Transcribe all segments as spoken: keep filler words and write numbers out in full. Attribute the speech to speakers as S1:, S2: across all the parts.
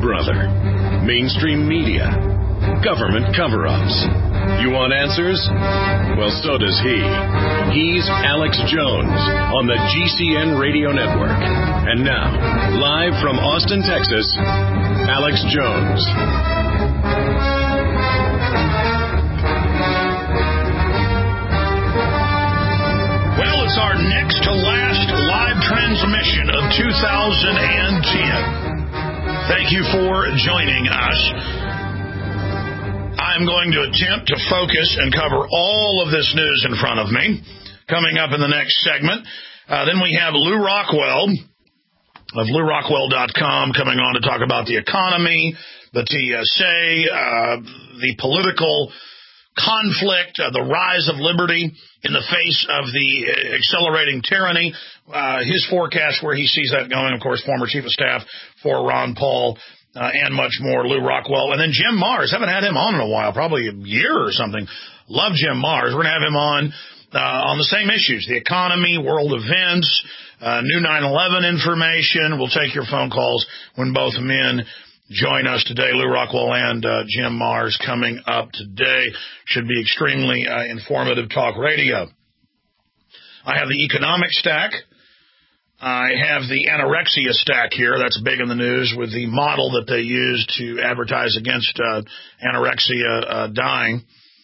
S1: brother? Mainstream media? Government cover-ups? You want answers? Well, so does he. He's Alex Jones on the G C N Radio Network. And now, live from Austin, Texas, Alex Jones.
S2: Well, it's our next to last live transmission of two thousand ten. Thank you for joining us. I'm going to attempt to focus and cover all of this news in front of me. Coming up in the next segment, uh, then we have Lew Rockwell of Lew Rockwell dot com coming on to talk about the economy, the T S A, uh, the political conflict, uh, the rise of liberty in the face of the accelerating tyranny, uh, his forecast where he sees that going, of course, former chief of staff for Ron Paul, uh, and much more, Lew Rockwell. And then Jim Marrs, haven't had him on in a while, probably a year or something. Love Jim Marrs. We're going to have him on uh, on the same issues, the economy, world events, uh, new nine eleven information. We'll take your phone calls when both men join us today. Lew Rockwell and uh, Jim Marrs coming up today. Should be extremely uh, informative talk radio. I have the economic stack. I have the anorexia stack here. That's big in the news with the model that they use to advertise against uh, anorexia uh, dying.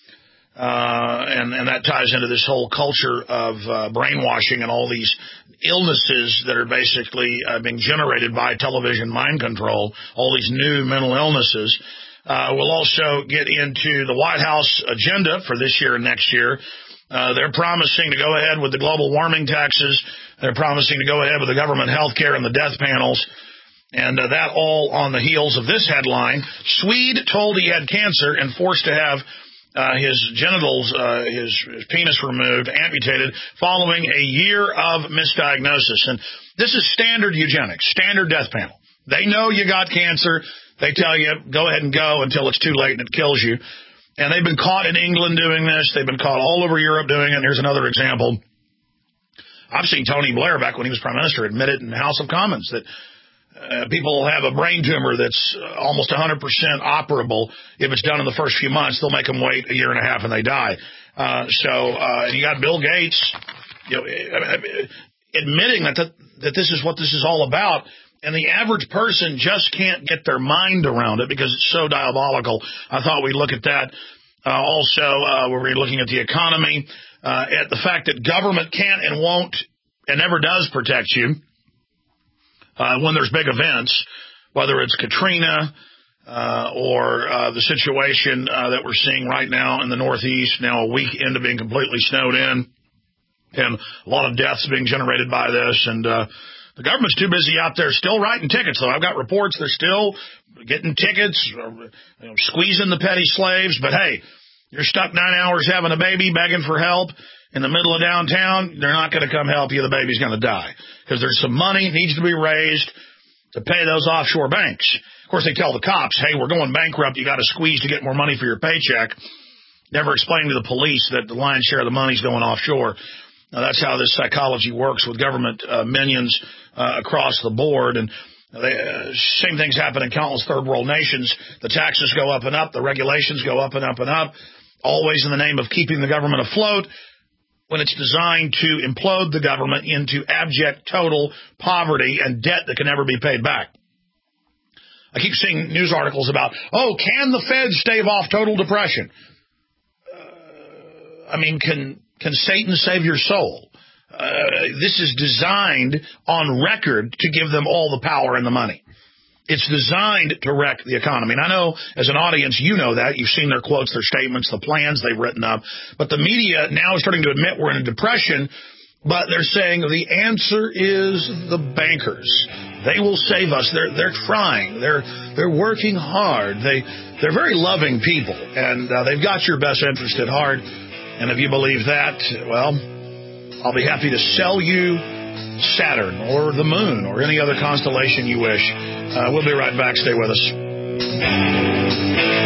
S2: Uh, and, and that ties into this whole culture of uh, brainwashing and all these illnesses that are basically uh, being generated by television mind control, all these new mental illnesses. Uh, we'll also get into the White House agenda for this year and next year. Uh, they're promising to go ahead with the global warming taxes. They're promising to go ahead with the government health care and the death panels. And uh, that all on the heels of this headline. Swede told he had cancer and forced to have Uh, his genitals, uh, his, his penis removed, amputated, following a year of misdiagnosis. And this is standard eugenics, standard death panel. They know you got cancer. They tell you, go ahead and go until it's too late and it kills you. And they've been caught in England doing this. They've been caught all over Europe doing it. And here's another example. I've seen Tony Blair, back when he was prime minister, admit it in the House of Commons that Uh, people have a brain tumor that's almost one hundred percent operable. If it's done in the first few months, they'll make them wait a year and a half and they die. Uh, so uh, you got Bill Gates, you know, admitting that, that that this is what this is all about, and the average person just can't get their mind around it because it's so diabolical. I thought we'd look at that. Uh, also, uh, we're looking at the economy, uh, at the fact that government can't and won't and never does protect you. Uh, when there's big events, whether it's Katrina uh, or uh, the situation uh, that we're seeing right now in the Northeast, now a week into being completely snowed in, and a lot of deaths being generated by this. And uh, the government's too busy out there still writing tickets, though. I've got reports they're still getting tickets, or, you know, squeezing the petty slaves. But, hey, you're stuck nine hours having a baby, begging for help in the middle of downtown, they're not going to come help you. The baby's going to die because there's some money needs to be raised to pay those offshore banks. Of course, they tell the cops, hey, we're going bankrupt. You got to squeeze to get more money for your paycheck. Never explain to the police that the lion's share of the money's going offshore. Now, that's how this psychology works with government uh, minions uh, across the board. And they, uh, same things happen in countless third world nations. The taxes go up and up. The regulations go up and up and up, always in the name of keeping the government afloat, when it's designed to implode the government into abject total poverty and debt that can never be paid back. I keep seeing news articles about, oh, can the Fed stave off total depression? Uh, I mean, can can Satan save your soul? Uh, this is designed on record to give them all the power and the money. It's designed to wreck the economy. And I know, as an audience, you know that. You've seen their quotes, their statements, the plans they've written up. But the media now is starting to admit we're in a depression, but they're saying the answer is the bankers. They will save us. They're they're trying. They're they're working hard. They they're very loving people, and uh, they've got your best interest at heart. And if you believe that, well, I'll be happy to sell you Saturn or the moon or any other constellation you wish. Uh, we'll be right back. Stay with us.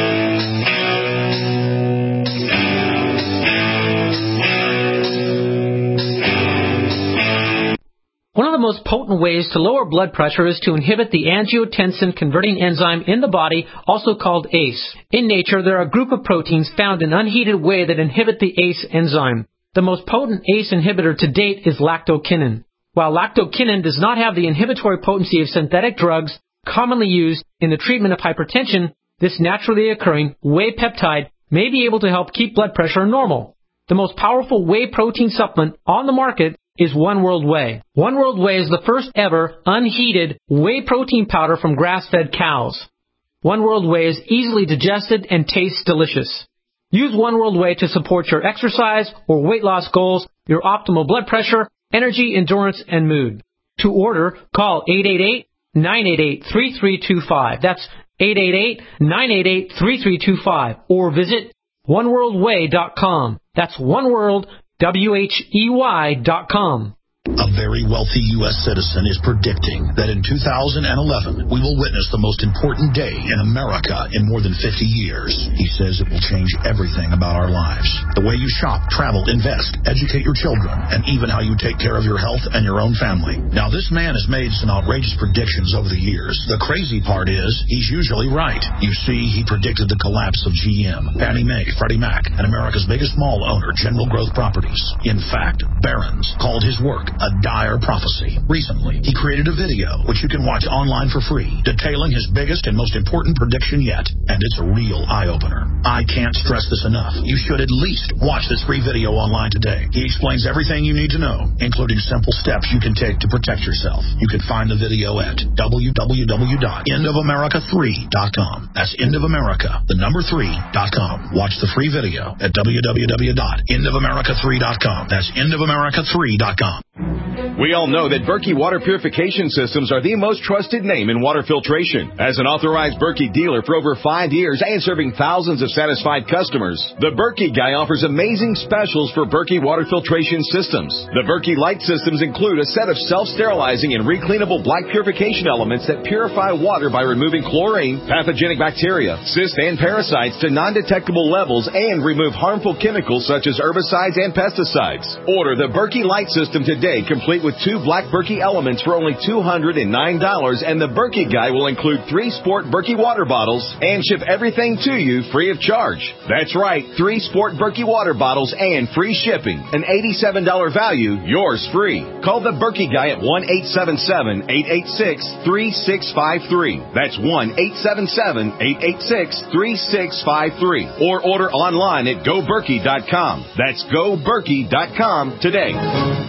S3: One of the most potent ways to lower blood pressure is to inhibit the angiotensin-converting enzyme in the body, also called A C E. In nature, there are a group of proteins found in unheated whey that inhibit the A C E enzyme. The most potent A C E inhibitor to date is lactokinin. While lactokinin does not have the inhibitory potency of synthetic drugs commonly used in the treatment of hypertension, this naturally occurring whey peptide may be able to help keep blood pressure normal. The most powerful whey protein supplement on the market is One World Whey. One World Whey is the first ever unheated whey protein powder from grass-fed cows. One World Whey is easily digested and tastes delicious. Use One World Whey to support your exercise or weight loss goals, your optimal blood pressure, energy, endurance, and mood. To order, call eight eight eight, nine eight eight, three three two five. That's eight eight eight, nine eight eight, three three two five. Or visit one world whey dot com. That's oneworld, W H E Y dot com.
S2: A very wealthy U S citizen is predicting that in two thousand eleven, we will witness the most important day in America in more than fifty years. He says it will change everything about our lives. The way you shop, travel, invest, educate your children, and even how you take care of your health and your own family. Now, this man has made some outrageous predictions over the years. The crazy part is, he's usually right. You see, he predicted the collapse of G M, Fannie Mae, Freddie Mac, and America's biggest mall owner, General Growth Properties. In fact, Barron's called his work a dire prophecy. Recently, he created a video, which you can watch online for free, detailing his biggest and most important prediction yet, and it's a real eye-opener. I can't stress this enough. You should at least watch this free video online today. He explains everything you need to know, including simple steps you can take to protect yourself. You can find the video at w w w dot end of america three dot com. That's end of america, the number three dot com. Watch the free video at w w w dot end of america three dot com. That's end of america three dot com.
S1: We all know that Berkey Water Purification Systems are the most trusted name in water filtration. As an authorized Berkey dealer for over five years and serving thousands of satisfied customers, the Berkey Guy offers amazing specials for Berkey Water Filtration Systems. The Berkey Light Systems include a set of self-sterilizing and recleanable black purification elements that purify water by removing chlorine, pathogenic bacteria, cysts, and parasites to non-detectable levels and remove harmful chemicals such as herbicides and pesticides. Order the Berkey Light System today, complete with two black Berkey elements for only two hundred nine dollars, and the Berkey Guy will include three Sport Berkey water bottles and ship everything to you free of charge. That's right, three Sport Berkey water bottles and free shipping. An eighty-seven dollars value, yours free. Call the Berkey Guy at one eight seven seven, eight eight six, three six five three. That's one eight seven seven, eight eight six, three six five three. Or order online at go berkey dot com. That's go berkey dot com today.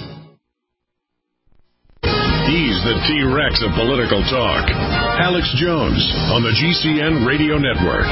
S1: He's the T-Rex of political talk. Alex Jones on the G C N Radio Network.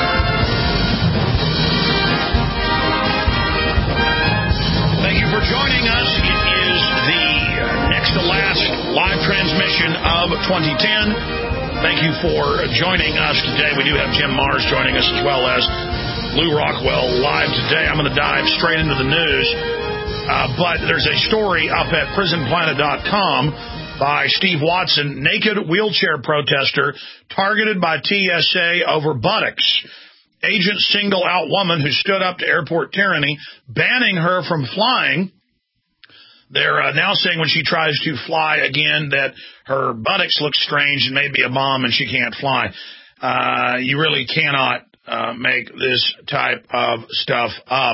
S2: Thank you for joining us. It is the next to last live transmission of twenty ten. Thank you for joining us today. We do have Jim Mars joining us as well as Lou Rockwell live today. I'm going to dive straight into the news. Uh, but there's a story up at prison planet dot com by Steve Watson. Naked wheelchair protester targeted by T S A over buttocks. Agents single out woman who stood up to airport tyranny, banning her from flying. They're uh, now saying when she tries to fly again that her buttocks look strange and may be a bomb and she can't fly. Uh, you really cannot uh, make this type of stuff up.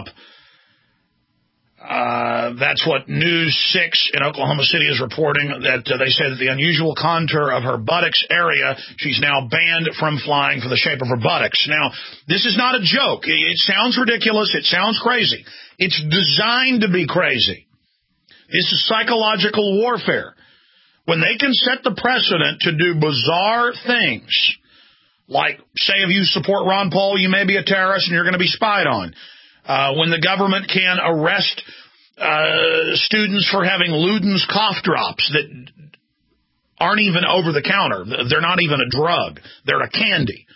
S2: Uh, that's what News six in Oklahoma City is reporting, that uh, they say that the unusual contour of her buttocks area, she's now banned from flying for the shape of her buttocks. Now, this is not a joke. It, it sounds ridiculous. It sounds crazy. It's designed to be crazy. This is psychological warfare. When they can set the precedent to do bizarre things, like, say, if you support Ron Paul, you may be a terrorist and you're going to be spied on. Uh, when the government can arrest uh, students for having Luden's cough drops that aren't even over the counter. They're not even a drug. They're a candy.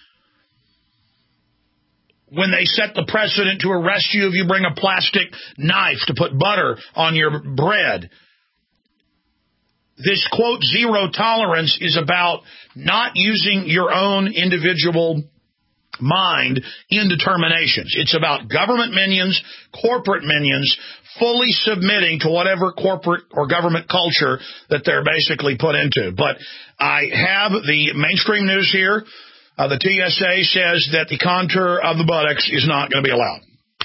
S2: When they set the precedent to arrest you if you bring a plastic knife to put butter on your bread. This, quote, zero tolerance is about not using your own individual mind indeterminations. It's about government minions, corporate minions, fully submitting to whatever corporate or government culture that they're basically put into. But I have the mainstream news here. Uh, the T S A says that the contour of the buttocks is not going to be allowed.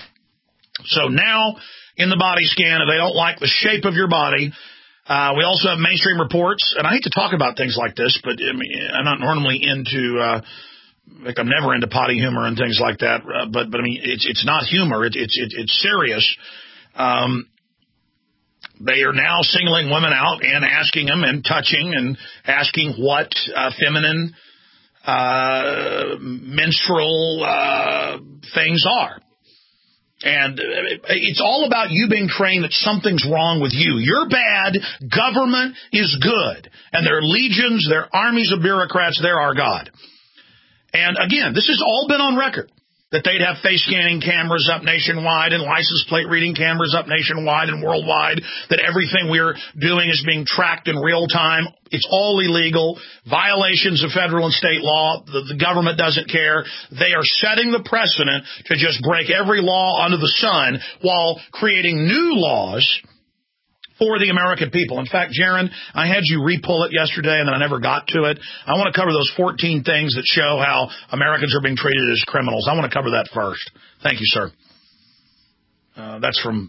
S2: So now, in the body scan, if they don't like the shape of your body, uh, we also have mainstream reports. And I hate to talk about things like this, but I mean, I'm not normally into... Uh, Like I'm never into potty humor and things like that, uh, but but I mean it's it's not humor, it, it's it, it's serious. Um, they are now singling women out and asking them and touching and asking what uh, feminine uh, menstrual uh, things are. And it's all about you being trained that something's wrong with you. You're bad. Government is good. And their legions, their armies of bureaucrats, they're our God. And again, this has all been on record, that they'd have face scanning cameras up nationwide and license plate reading cameras up nationwide and worldwide, that everything we're doing is being tracked in real time. It's all illegal, violations of federal and state law. The, the government doesn't care. They are setting the precedent to just break every law under the sun while creating new laws for the American people. In fact, Jaron, I had you re-pull it yesterday, and then I never got to it. I want to cover those fourteen things that show how Americans are being treated as criminals. I want to cover that first. Thank you, sir. Uh, that's from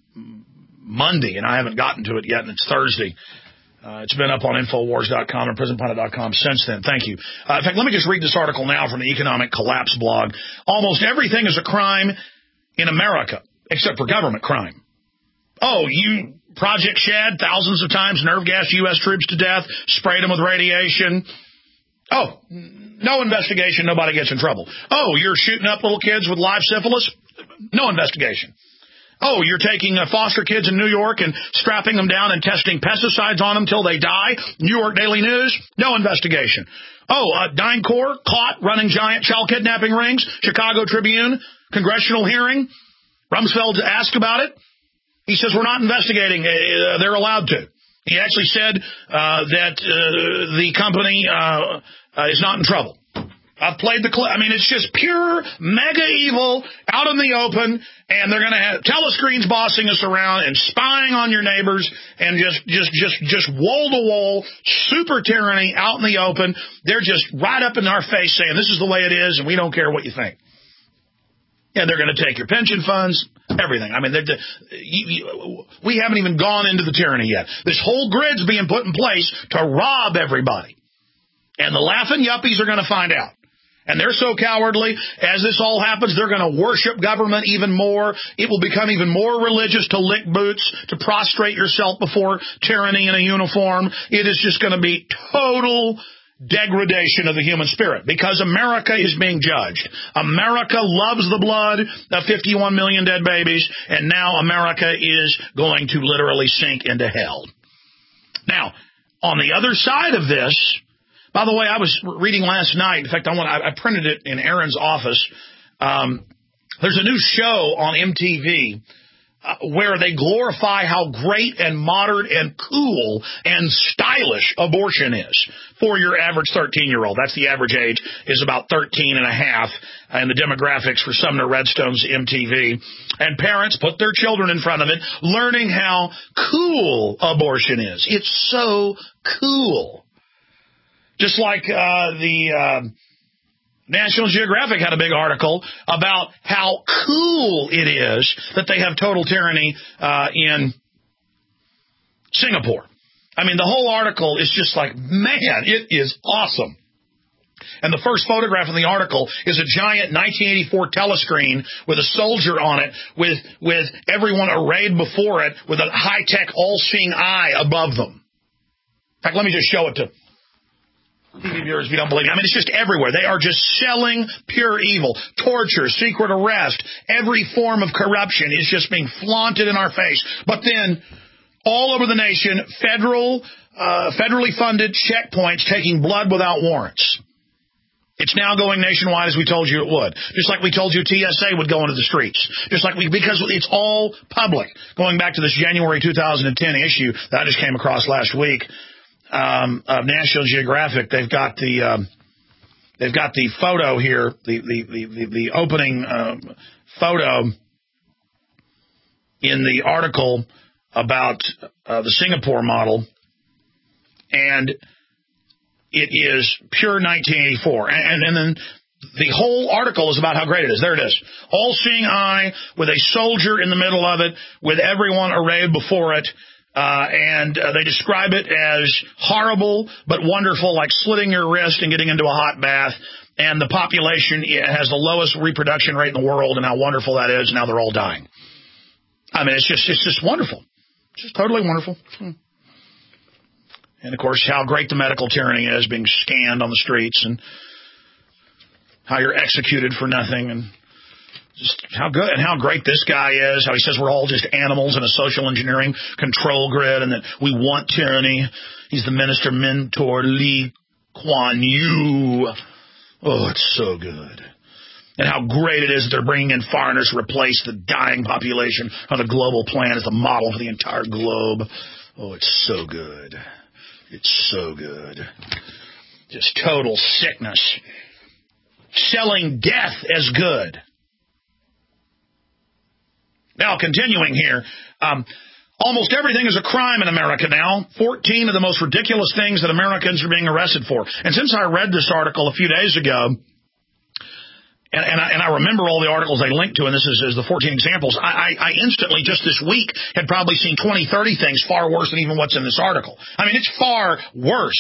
S2: Monday, and I haven't gotten to it yet, and it's Thursday. Uh, it's been up on Infowars dot com and Prison Pundit dot com since then. Thank you. Uh, in fact, let me just read this article now from the Economic Collapse blog. Almost everything is a crime in America, except for government crime. Oh, you... Project Shad, thousands of times, nerve gas U S troops to death, sprayed them with radiation. Oh, no investigation, nobody gets in trouble. Oh, you're shooting up little kids with live syphilis? No investigation. Oh, you're taking uh, foster kids in New York and strapping them down and testing pesticides on them till they die? New York Daily News? No investigation. Oh, uh, DynCorp caught running giant child kidnapping rings? Chicago Tribune, congressional hearing? Rumsfeld asked about it? He says, we're not investigating. Uh, they're allowed to. He actually said uh, that uh, the company uh, uh, is not in trouble. I've played the clip. I mean, it's just pure mega evil out in the open, and they're going to have telescreens bossing us around and spying on your neighbors and just, just, just, just wall-to-wall super tyranny out in the open. They're just right up in our face saying, this is the way it is, and we don't care what you think. And they're going to take your pension funds, everything. I mean, they're, they're, you, you, we haven't even gone into the tyranny yet. This whole grid's being put in place to rob everybody. And the laughing yuppies are going to find out. And they're so cowardly. As this all happens, they're going to worship government even more. It will become even more religious to lick boots, to prostrate yourself before tyranny in a uniform. It is just going to be total degradation of the human spirit, because America is being judged. America loves the blood of fifty-one million dead babies, and now America is going to literally sink into hell. Now, on the other side of this, by the way, I was reading last night. In fact, I want I, I printed it in Aaron's office. Um, there's a new show on M T V Uh, where they glorify how great and modern and cool and stylish abortion is for your average thirteen-year-old. That's the average age, is about thirteen and a half, and the demographics for Sumner Redstone's M T V. And parents put their children in front of it, learning how cool abortion is. It's so cool. Just like uh, the... Uh, National Geographic had a big article about how cool it is that they have total tyranny uh, in Singapore. I mean, the whole article is just like, man, it is awesome. And the first photograph in the article is a giant nineteen eighty-four telescreen with a soldier on it, with with everyone arrayed before it, with a high-tech all-seeing eye above them. In fact, let me just show it to T V viewers, if you don't believe me. I mean, it's just everywhere. They are just selling pure evil. Torture, secret arrest, every form of corruption is just being flaunted in our face. But then, all over the nation, federal, uh, federally funded checkpoints taking blood without warrants. It's now going nationwide, as we told you it would. Just like we told you T S A would go into the streets. Just like we, because it's all public. Going back to this January two thousand ten issue that I just came across last week. Um, of National Geographic, they've got the um, they've got the photo here, the the the, the, the opening um, photo in the article about uh, the Singapore model, and it is pure nineteen eighty-four. And, and then the whole article is about how great it is. There it is. All-seeing eye with a soldier in the middle of it, with everyone arrayed before it. Uh, and uh, they describe it as horrible but wonderful, like slitting your wrist and getting into a hot bath. And the population has the lowest reproduction rate in the world, and how wonderful that is. Now they're all dying. I mean, it's just it's just wonderful. It's just totally wonderful. Hmm. And, of course, how great the medical tyranny is, being scanned on the streets, and how you're executed for nothing, and just how good and how great this guy is, how he says we're all just animals in a social engineering control grid, and that we want tyranny. He's the minister mentor, Lee Kuan Yew. Oh, it's so good. And how great it is that they're bringing in foreigners to replace the dying population on the global plan as a model for the entire globe. Oh, it's so good. It's so good. Just total sickness. Selling death as good. Now, continuing here, um, almost everything is a crime in America now. fourteen of the most ridiculous things that Americans are being arrested for. And since I read this article a few days ago, and, and, I, and I remember all the articles they linked to, and this is, is the fourteen examples, I, I, I instantly, just this week, had probably seen twenty, thirty things far worse than even what's in this article. I mean, it's far worse.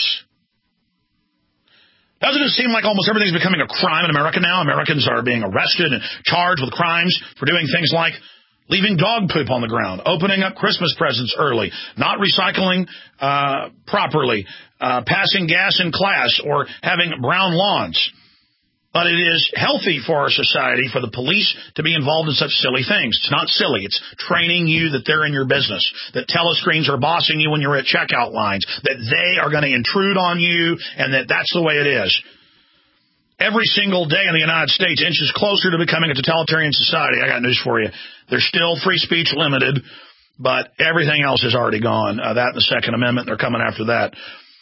S2: Doesn't it seem like almost everything's becoming a crime in America now? Americans are being arrested and charged with crimes for doing things like leaving dog poop on the ground, opening up Christmas presents early, not recycling uh, properly, uh, passing gas in class, or having brown lawns. But it is healthy for our society for the police to be involved in such silly things. It's not silly. It's training you that they're in your business, that telescreens are bossing you when you're at checkout lines, that they are going to intrude on you, and that that's the way it is. Every single day in the United States inches closer to becoming a totalitarian society. I got news for you. There's still free speech limited, but everything else is already gone. Uh, that and the Second Amendment, they're coming after that.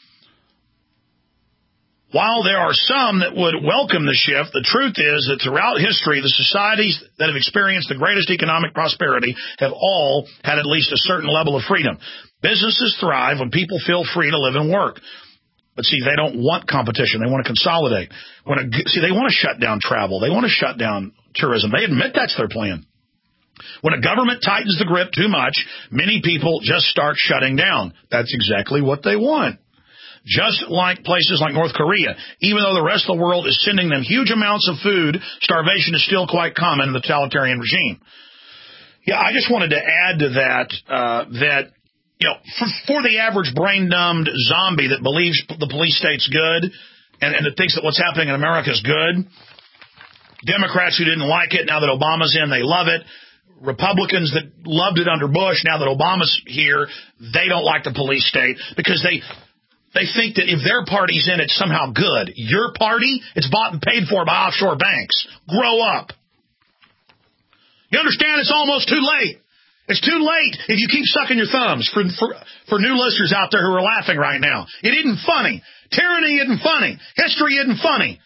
S2: While there are some that would welcome the shift, the truth is that throughout history, the societies that have experienced the greatest economic prosperity have all had at least a certain level of freedom. Businesses thrive when people feel free to live and work. But see, they don't want competition. They want to consolidate. When a, see, they want to shut down travel. They want to shut down tourism. They admit that's their plan. When a government tightens the grip too much, many people just start shutting down. That's exactly what they want. Just like places like North Korea, even though the rest of the world is sending them huge amounts of food, starvation is still quite common in the totalitarian regime. Yeah, I just wanted to add to that uh, that, you know, for, for the average brain-dumbed zombie that believes the police state's good and, and that thinks that what's happening in America is good, Democrats who didn't like it, now that Obama's in, they love it. Republicans that loved it under Bush, now that Obama's here, they don't like the police state because they they think that if their party's in, it's somehow good. Your party, it's bought and paid for by offshore banks. Grow up. You understand? It's almost too late. It's too late if you keep sucking your thumbs for, for, for new listeners out there who are laughing right now. It isn't funny. Tyranny isn't funny. History isn't funny.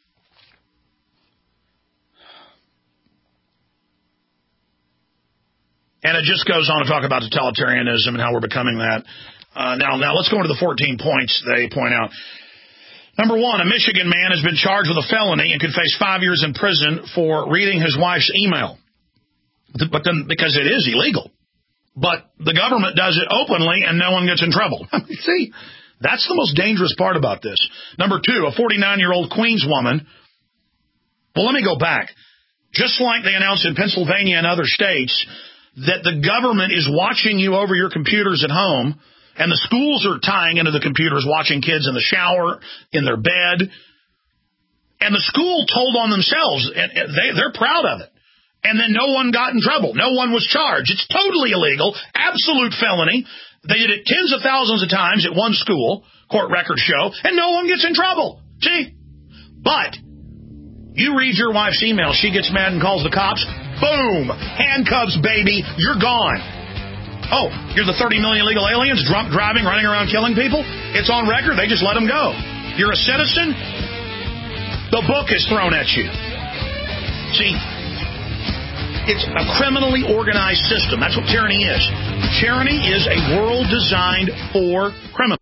S2: And it just goes on to talk about totalitarianism and how we're becoming that. Uh, now, now let's go into the fourteen points they point out. Number one, a Michigan man has been charged with a felony and could face five years in prison for reading his wife's email. But then, because it is illegal. But the government does it openly and no one gets in trouble. See, that's the most dangerous part about this. Number two, a forty-nine-year-old Queens woman. Well, let me go back. Just like they announced in Pennsylvania and other states that the government is watching you over your computers at home, and the schools are tying into the computers, watching kids in the shower, in their bed. And the school told on themselves, and they, they're proud of it. And then no one got in trouble. No one was charged. It's totally illegal, absolute felony. They did it tens of thousands of times at one school, court records show, and no one gets in trouble. See? But you read your wife's email, she gets mad and calls the cops. Boom! Handcuffs, baby. You're gone. Oh, you're the thirty million illegal aliens, drunk driving, running around killing people? It's on record. They just let them go. You're a citizen. The book is thrown at you. See, it's a criminally organized system. That's what tyranny is. Tyranny is a world designed for criminals.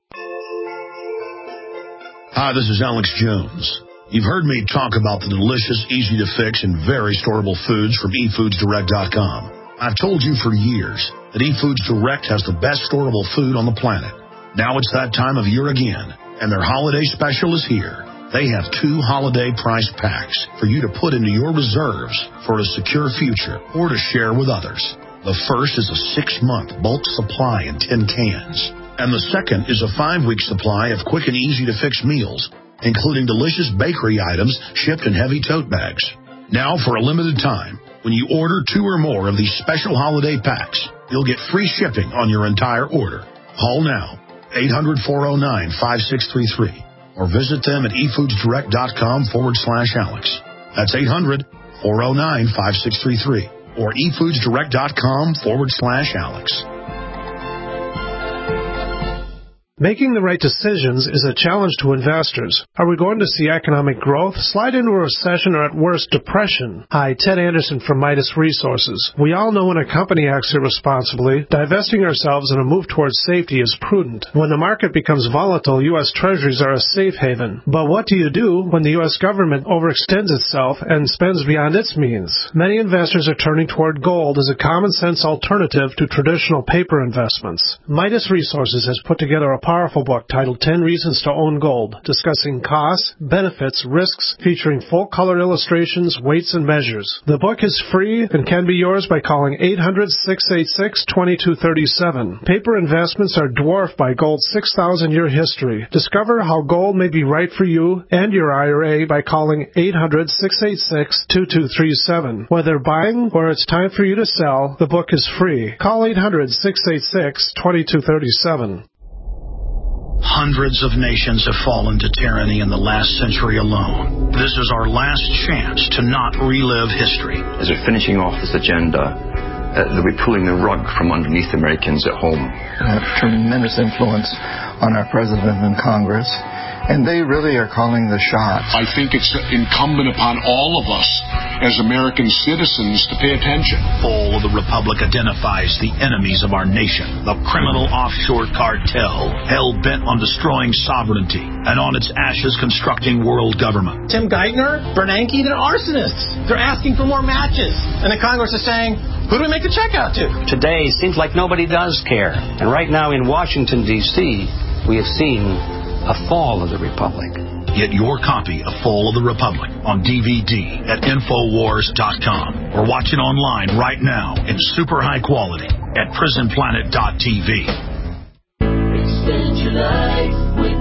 S2: Hi, this is Alex Jones. You've heard me talk about the delicious, easy-to-fix, and very storable foods from e foods direct dot com. I've told you for years that eFoods Direct has the best storable food on the planet. Now it's that time of year again, and their holiday special is here. They have two holiday price packs for you to put into your reserves for a secure future or to share with others. The first is a six-month bulk supply in tin cans, and the second is a five-week supply of quick and easy-to-fix meals, including delicious bakery items shipped in heavy tote bags. Now, for a limited time, when you order two or more of these special holiday packs, you'll get free shipping on your entire order. Call now, eight hundred, four oh nine, five six three three, or visit them at e foods direct dot com forward slash Alex. That's eight hundred, four oh nine, five six three three, or e foods direct dot com forward slash Alex.
S4: Making the right decisions is a challenge to investors. Are we going to see economic growth, slide into a recession, or at worst, depression? Hi, Ted Anderson from Midas Resources. We all know when a company acts irresponsibly, divesting ourselves in a move towards safety is prudent. When the market becomes volatile, U S Treasuries are a safe haven. But what do you do when the U S government overextends itself and spends beyond its means? Many investors are turning toward gold as a common-sense alternative to traditional paper investments. Midas Resources has put together a powerful book titled ten Reasons to Own Gold, discussing costs, benefits, risks, featuring full-color illustrations, weights, and measures. The book is free and can be yours by calling eight hundred, six eight six, two two three seven. Paper investments are dwarfed by gold's six thousand year history. Discover how gold may be right for you and your I R A by calling eight hundred, six eight six, two two three seven. Whether buying or it's time for you to sell, the book is free. Call eight hundred, six eight six, two two three seven.
S2: Hundreds of nations have fallen to tyranny in the last century alone. This is our last chance to not relive history.
S5: As they're finishing off this agenda, uh, they'll be pulling the rug from underneath Americans at home.
S6: They have tremendous influence on our president and Congress, and they really are calling the shots.
S7: I think it's incumbent upon all of us as American citizens to pay attention.
S2: Fall of the Republic identifies the enemies of our nation, the criminal offshore cartel, hell-bent on destroying sovereignty, and on its ashes constructing world government.
S8: Tim Geithner, Bernanke, they're arsonists. They're asking for more matches. And the Congress is saying, who do we make a check out to?
S9: Today seems like nobody does care. And right now in Washington, D C, we have seen a fall of the Republic.
S2: Get your copy of Fall of the Republic on D V D at Infowars dot com or watch it online right now in super high quality at Prison Planet dot T V.
S10: Extend your life with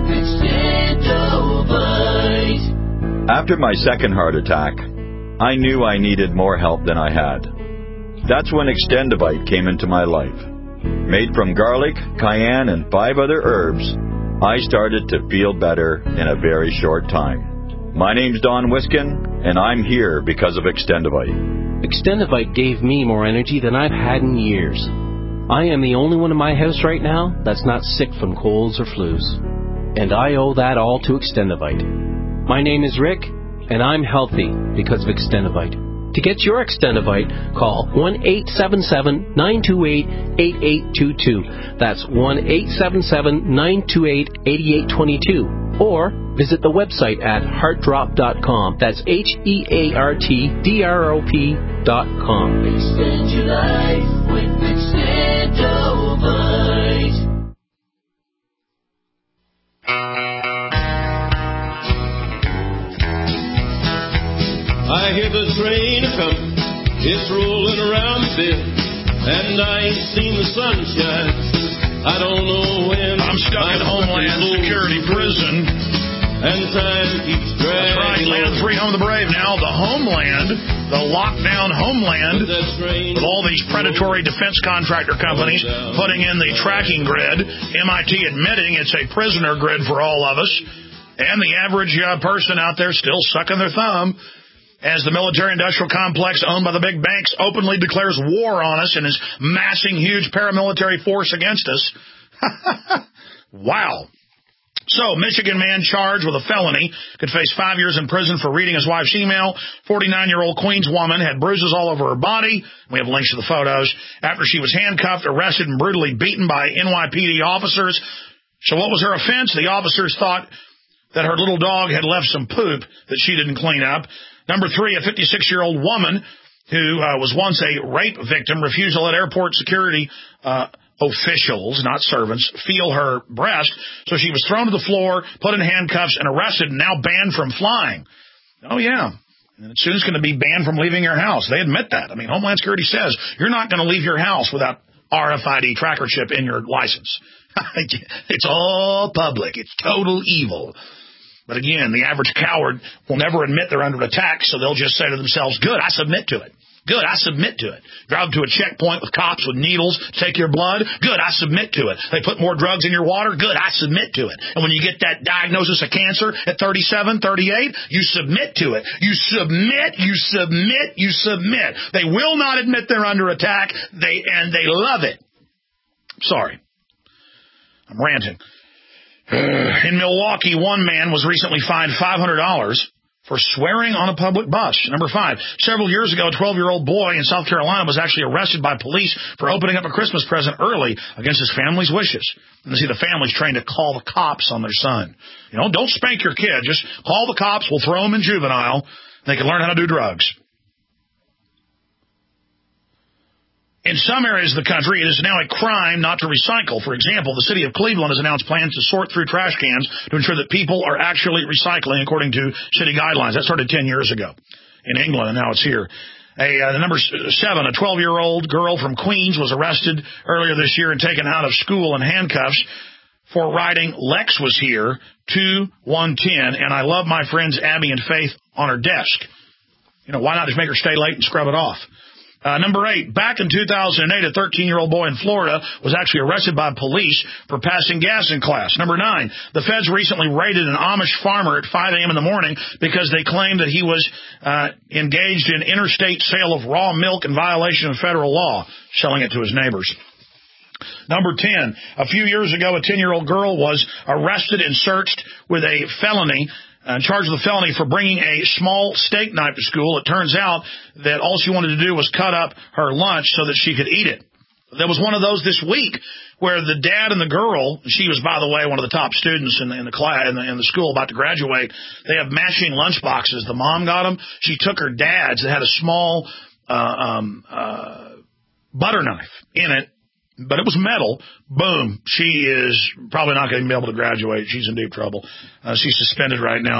S10: Extendovite.
S11: After my second heart attack, I knew I needed more help than I had. That's when Extendovite came into my life. Made from garlic, cayenne, and five other herbs, I started to feel better in a very short time. My name's Don Wiskin, and I'm here because of Extendovite.
S9: Extendovite gave me more energy than I've had in years. I am the only one in my house right now that's not sick from colds or flus. And I owe that all to Extendovite. My name is Rick, and I'm healthy because of Extendovite. To get your Extendovite, call one eight seven seven, nine two eight, eight eight two two. That's one eight seven seven, nine two eight, eight eight two two. Or visit the website at heart drop dot com. That's H E A R T D R O P dot com.
S10: Extend your life with Extendovite.
S12: I hear the train come, it's rolling around the bend, and I ain't seen the sunshine since I don't know when.
S2: I'm stuck in Homeland Security Prison.
S12: And time keeps dragging.
S2: That's right, Land Free Home of the Brave now. The Homeland, the lockdown Homeland, with all these predatory defense contractor companies putting in the tracking grid, M I T admitting it's a prisoner grid for all of us, and the average uh, person out there still sucking their thumb as the military-industrial complex owned by the big banks openly declares war on us and is massing huge paramilitary force against us. Wow. So, Michigan man charged with a felony could face five years in prison for reading his wife's email. forty-nine-year-old Queens woman had bruises all over her body. We have links to the photos. After she was handcuffed, arrested, and brutally beaten by N Y P D officers. So what was her offense? The officers thought that her little dog had left some poop that she didn't clean up. Number three, a fifty-six-year-old woman who uh, was once a rape victim refused to let airport security uh officials, not servants, feel her breast, so she was thrown to the floor, put in handcuffs, and arrested, and now banned from flying. Oh, yeah. And soon it's going to be banned from leaving your house. They admit that. I mean, Homeland Security says you're not going to leave your house without R F I D tracker chip in your license. It's all public. It's total evil. But again, the average coward will never admit they're under attack, so they'll just say to themselves, good, I submit to it. Good, I submit to it. Drive to a checkpoint with cops with needles to take your blood. Good, I submit to it. They put more drugs in your water. Good, I submit to it. And when you get that diagnosis of cancer at thirty-seven, thirty-eight, you submit to it. You submit, you submit, you submit. They will not admit they're under attack, They and they love it. Sorry. I'm ranting. In Milwaukee, one man was recently fined five hundred dollars for swearing on a public bus. Number five, several years ago, a twelve-year-old boy in South Carolina was actually arrested by police for opening up a Christmas present early against his family's wishes. And you see, the family's trained to call the cops on their son. You know, don't spank your kid. Just call the cops. We'll throw them in juvenile. They can learn how to do drugs. In some areas of the country, it is now a crime not to recycle. For example, the city of Cleveland has announced plans to sort through trash cans to ensure that people are actually recycling according to city guidelines. That started ten years ago in England, and now it's here. A, uh, number seven, a twelve-year-old girl from Queens was arrested earlier this year and taken out of school in handcuffs for writing Lex was here, two one ten, and I love my friends Abby and Faith on her desk. You know, why not just make her stay late and scrub it off? Uh, number eight, back in two thousand eight, a thirteen-year-old boy in Florida was actually arrested by police for passing gas in class. Number nine, the feds recently raided an Amish farmer at five a.m. in the morning because they claimed that he was uh, engaged in interstate sale of raw milk in violation of federal law, selling it to his neighbors. Number ten, a few years ago, a ten-year-old girl was arrested and searched with a felony Uh, charged with a felony for bringing a small steak knife to school. It turns out that all she wanted to do was cut up her lunch so that she could eat it. There was one of those this week where the dad and the girl, she was, by the way, one of the top students in the, in the class, in the, in the school about to graduate. They have matching lunch boxes. The mom got them. She took her dad's that had a small uh, um, uh, butter knife in it, but it was metal. Boom. She is probably not going to be able to graduate. She's in deep trouble. Uh, she's suspended right now.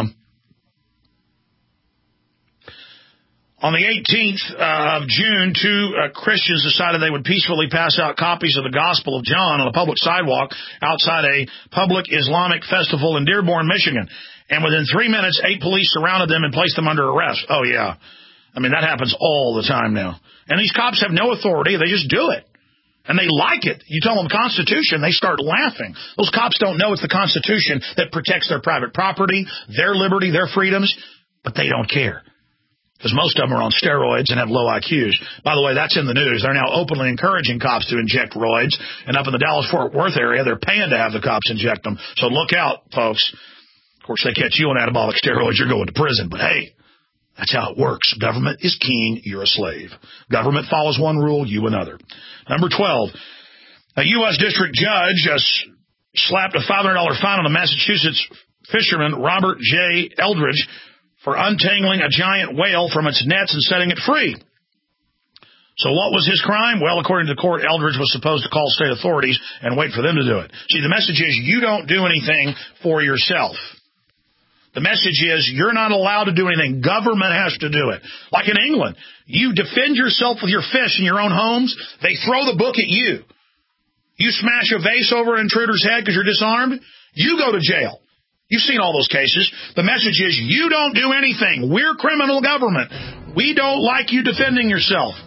S2: On the eighteenth uh, of June, two uh, Christians decided they would peacefully pass out copies of the Gospel of John on a public sidewalk outside a public Islamic festival in Dearborn, Michigan. And within three minutes, eight police surrounded them and placed them under arrest. Oh, yeah. I mean, that happens all the time now. And these cops have no authority. They just do it. And they like it. You tell them Constitution, they start laughing. Those cops don't know it's the Constitution that protects their private property, their liberty, their freedoms, but they don't care. Because most of them are on steroids and have low I Qs. By the way, that's in the news. They're now openly encouraging cops to inject roids. And up in the Dallas-Fort Worth area, they're paying to have the cops inject them. So look out, folks. Of course, they catch you on anabolic steroids, you're going to prison. But hey, that's how it works. Government is king, you're a slave. Government follows one rule, you another. Number twelve, a U S district judge uh, slapped a five hundred dollars fine on a Massachusetts fisherman, Robert J. Eldridge, for untangling a giant whale from its nets and setting it free. So what was his crime? Well, according to the court, Eldridge was supposed to call state authorities and wait for them to do it. See, the message is you don't do anything for yourself. The message is you're not allowed to do anything. Government has to do it. Like in England, you defend yourself with your fish in your own homes, they throw the book at you. You smash a vase over an intruder's head because you're disarmed, you go to jail. You've seen all those cases. The message is you don't do anything. We're criminal government. We don't like you defending yourself.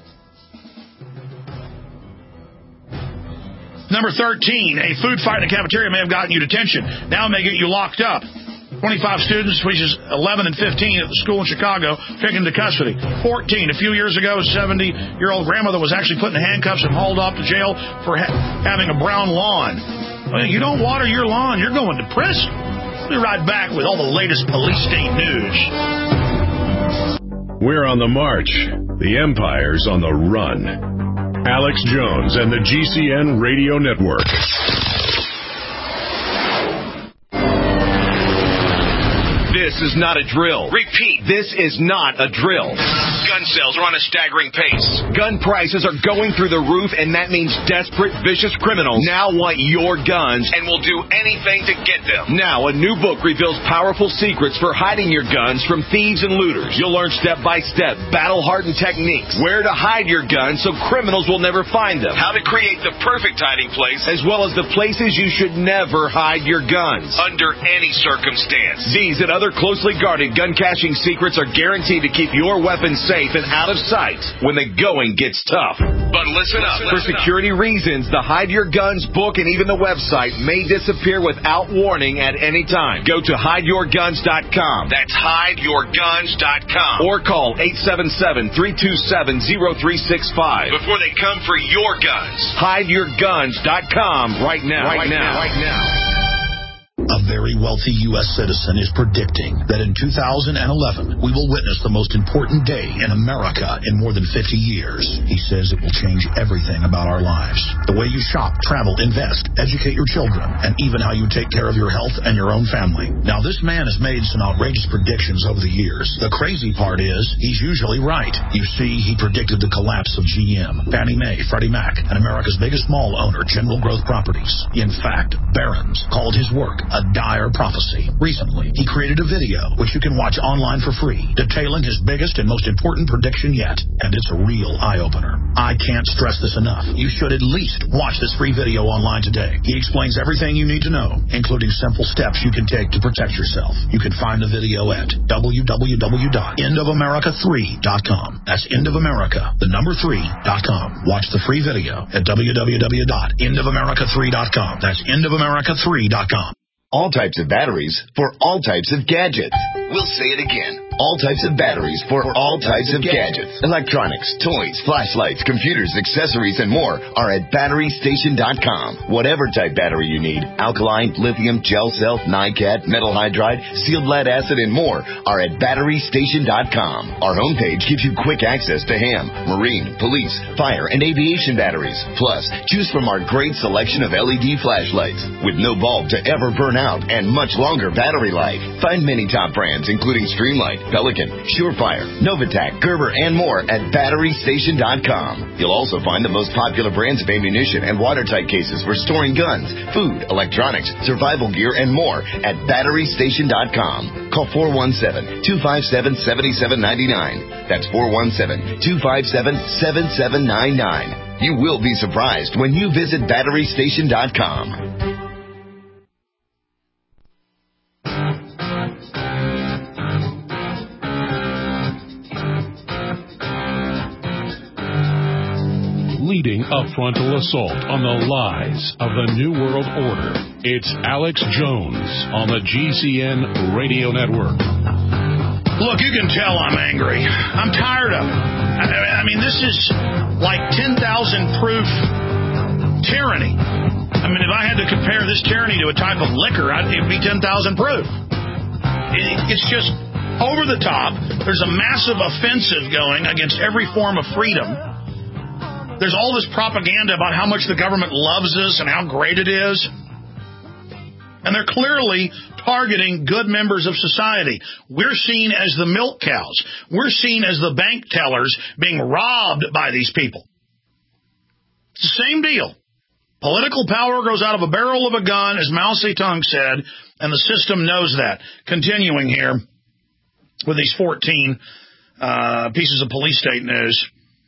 S2: Number thirteen, a food fight in a cafeteria may have gotten you detention. Now it may get you locked up. twenty-five students, which is eleven and fifteen at the school in Chicago, taken into custody. fourteen, a few years ago, a seventy-year-old grandmother was actually put in handcuffs and hauled off to jail for ha- having a brown lawn. Well, you don't water your lawn, you're going to prison. We'll be right back with all the latest police state news.
S1: We're on the march. The Empire's on the run. Alex Jones and the G C N Radio Network.
S13: This is not a drill. Repeat, this is not a drill. Gun sales are on a staggering pace. Gun prices are going through the roof, and that means desperate, vicious criminals now want your guns and will do anything to get them. Now, a new book reveals powerful secrets for hiding your guns from thieves and looters. You'll learn step-by-step, battle-hardened techniques, where to hide your guns so criminals will never find them, how to create the perfect hiding place, as well as the places you should never hide your guns, under any circumstance. These and other closely guarded gun caching secrets are guaranteed to keep your weapons safe and out of sight when the going gets tough. But listen up. For security reasons, the Hide Your Guns book and even the website may disappear without warning at any time. Go to hide your guns dot com. That's hide your guns dot com. Or call eight seven seven, three two seven, zero three six five before they come for your guns. hide your guns dot com right now. Right, right now. now. Right now.
S2: A very wealthy U S citizen is predicting that in two thousand eleven, we will witness the most important day in America in more than fifty years. He says it will change everything about our lives. The way you shop, travel, invest, educate your children, and even how you take care of your health and your own family. Now, this man has made some outrageous predictions over the years. The crazy part is, he's usually right. You see, he predicted the collapse of G M, Fannie Mae, Freddie Mac, and America's biggest mall owner, General Growth Properties. In fact, Barron's called his work a dire prophecy. Recently, he created a video, which you can watch online for free, detailing his biggest and most important prediction yet. And it's a real eye-opener. I can't stress this enough. You should at least watch this free video online today. He explains everything you need to know, including simple steps you can take to protect yourself. You can find the video at w w w dot end of america three dot com. That's end of america, the number three dot com. Watch the free video at w w w dot end of america three dot com. That's end of america three dot com.
S14: All types of batteries for all types of gadgets. We'll say it again. All types of batteries for all types of gadgets. Electronics, toys, flashlights, computers, accessories, and more are at battery station dot com. Whatever type battery you need, alkaline, lithium, gel cell, NiCad, metal hydride, sealed lead acid, and more are at battery station dot com. Our homepage gives you quick access to ham, marine, police, fire, and aviation batteries. Plus, choose from our great selection of L E D flashlights with no bulb to ever burn out and much longer battery life. Find many top brands including Streamlight, Pelican, Surefire, Novatac, Gerber, and more at battery station dot com. You'll also find the most popular brands of ammunition and watertight cases for storing guns, food, electronics, survival gear, and more at battery station dot com. Call four one seven, two five seven, seven seven nine nine. That's four one seven, two five seven, seven seven nine nine. You will be surprised when you visit battery station dot com.
S15: Leading a frontal assault on the lies of the New World Order. It's Alex Jones on the G C N Radio Network.
S2: Look, you can tell I'm angry. I'm tired of it. I, I mean, this is like ten thousand proof tyranny. I mean, if I had to compare this tyranny to a type of liquor, I'd, it'd be ten thousand proof. It, it's just over the top. There's a massive offensive going against every form of freedom. There's all this propaganda about how much the government loves us and how great it is. And they're clearly targeting good members of society. We're seen as the milk cows. We're seen as the bank tellers being robbed by these people. It's the same deal. Political power goes out of a barrel of a gun, as Mao Zedong said, and the system knows that. Continuing here with these fourteen uh, pieces of police state news.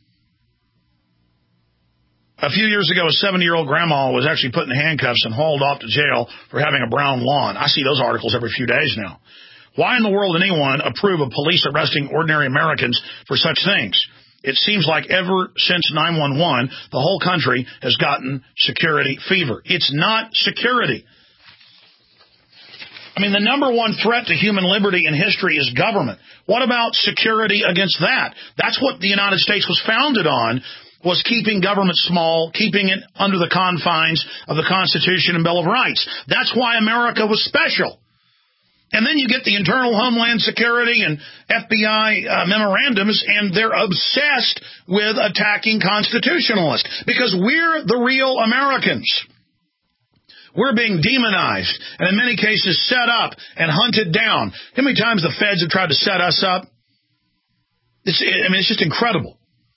S2: A few years ago, a seventy-year-old grandma was actually put in handcuffs and hauled off to jail for having a brown lawn. I see those articles every few days now. Why in the world would anyone approve of police arresting ordinary Americans for such things? It seems like ever since nine one one, the whole country has gotten security fever. It's not security. I mean, the number one threat to human liberty in history is government. What about security against that? That's what the United States was founded on, was keeping government small, keeping it under the confines of the Constitution and Bill of Rights. That's why America was special. And then you get the internal Homeland Security and F B I uh, memorandums, and they're obsessed with attacking constitutionalists because we're the real Americans. We're being demonized and in many cases set up and hunted down. How many times the feds have tried to set us up? It's, I mean, it's just incredible.